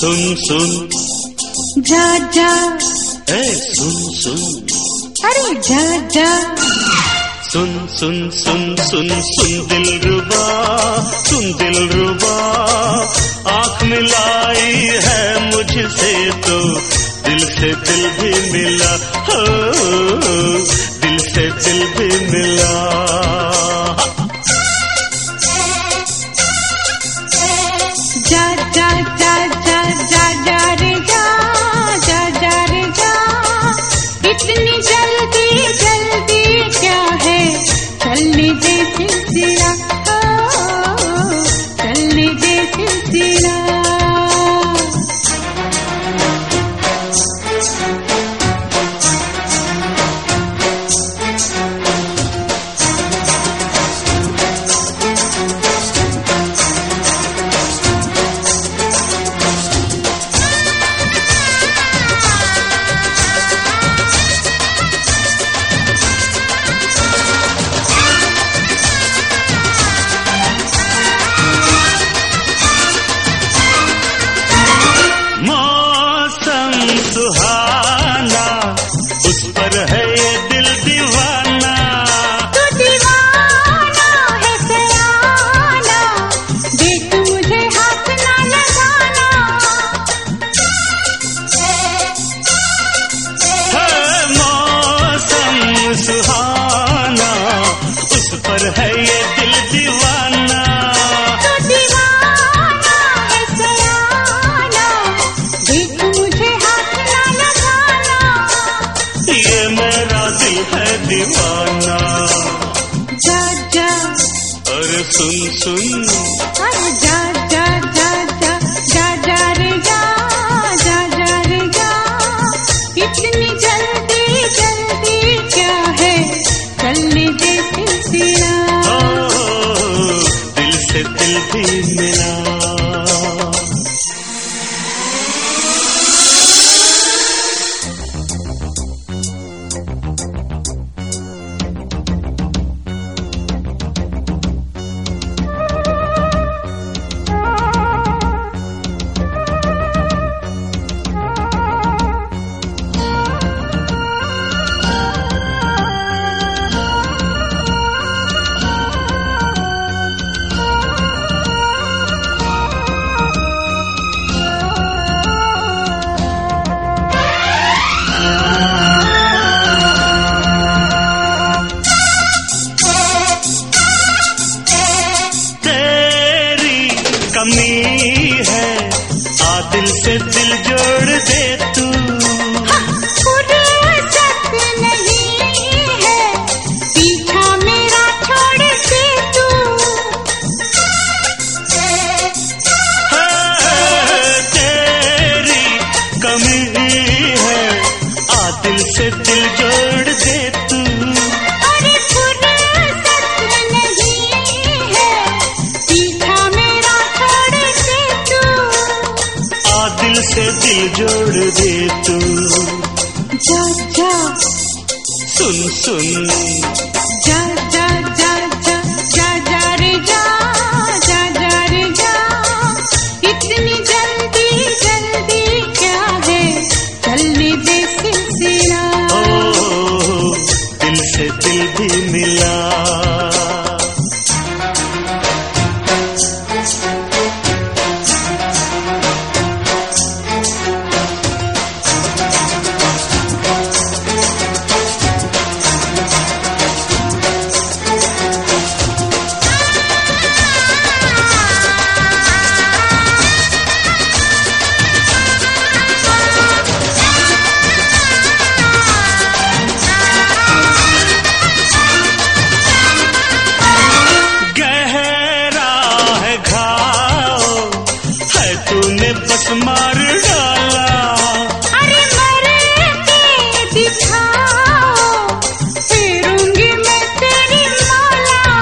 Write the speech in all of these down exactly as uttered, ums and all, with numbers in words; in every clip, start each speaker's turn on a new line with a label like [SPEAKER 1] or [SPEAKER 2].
[SPEAKER 1] सुन सुन
[SPEAKER 2] जा जा,
[SPEAKER 1] ए सुन सुन,
[SPEAKER 2] अरे जा जा,
[SPEAKER 1] सुन सुन सुन सुन सुन दिलरुबा, सुन दिलरुबा, आँख मिलाई है मुझसे तो दिल से दिल भी मिला, हो दिल से दिल भी मिला।
[SPEAKER 2] जा जा जा जा जा जा रे जा, जा जा रे जा, इतनी जल्दी जल्दी क्या है, चलने दे सिलसिला, चलने दे सिलसिला।
[SPEAKER 1] सुहाना उस पर है ये दिल दीवाना,
[SPEAKER 2] तू दीवाना है सयाना, देख मुझे हाथ ना लगाना।
[SPEAKER 1] है मौसम सुहाना उस पर है ये दिल दीवाना,
[SPEAKER 2] तू दीवाना है सयाना, देख मुझे
[SPEAKER 1] ये मेरा दिल है दीवाना।
[SPEAKER 2] जा जा,
[SPEAKER 1] अरे सुन सुन,
[SPEAKER 2] अरे जा जा जा जा जा जा रे जा, जा जा रे जा, इतनी जल्दी जल्दी क्या है, चलने दे सिलसिला,
[SPEAKER 1] ओ दिल से दिल भी मिला। कमी है आ दिल से दिल जोड़ दे तू,
[SPEAKER 2] फुर्सत नहीं है पीछा मेरा छोड़ दे तू।
[SPEAKER 1] तेरी कमी है आ दिल से दिल जोड़ दे तू,
[SPEAKER 2] अरे फुर्सत नहीं है पीछा मेरा छोड़ दे तू,
[SPEAKER 1] आ दिल से दिल जोड़ दे तू।
[SPEAKER 2] जा जा,
[SPEAKER 1] सुन सुन,
[SPEAKER 2] जा जा जा जा जा जा रे जा, जा जा रे जा, इतनी जल्दी जल्दी क्या है, चलने दे सिलसिला,
[SPEAKER 1] ओ दिल से दिल भी मिला। बस मार डाला,
[SPEAKER 2] अरे मर के दिखाओ, फेरूंगी मैं तेरी माला।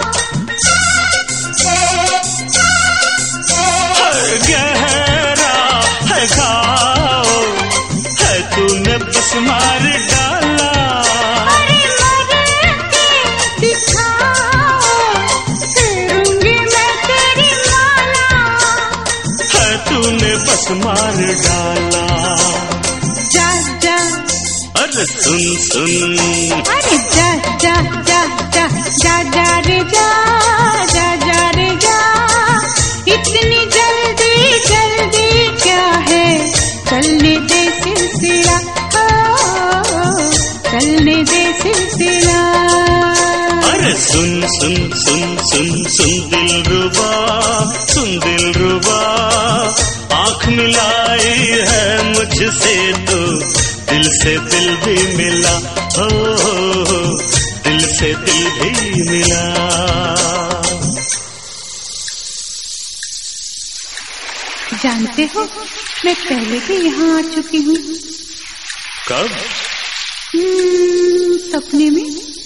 [SPEAKER 1] गहरा है घाव है तूने बस मार डाला,
[SPEAKER 2] अरे मर के दिखाओ, फेरूंगी मैं तेरी माला।
[SPEAKER 1] है तूने बस बस मार डाला।
[SPEAKER 2] जा जा
[SPEAKER 1] अरे सुन सुन,
[SPEAKER 2] अरे जा जा जा जा जा जा रे जा जा जा रे जा, इतनी जल्दी जल्दी क्या है, चलने दे सिलसिला, चलने दे सिलसिला।
[SPEAKER 1] अरे सुन सुन सुन सुन सुन दिलरुबा, सुन दिलरुबा, आँख मिलाई है मुझसे तो दिल से दिल भी मिला, हो, हो, हो दिल से दिल भी मिला।
[SPEAKER 2] जानते हो मैं पहले भी यहाँ आ चुकी हूँ।
[SPEAKER 1] कब?
[SPEAKER 2] सपने में।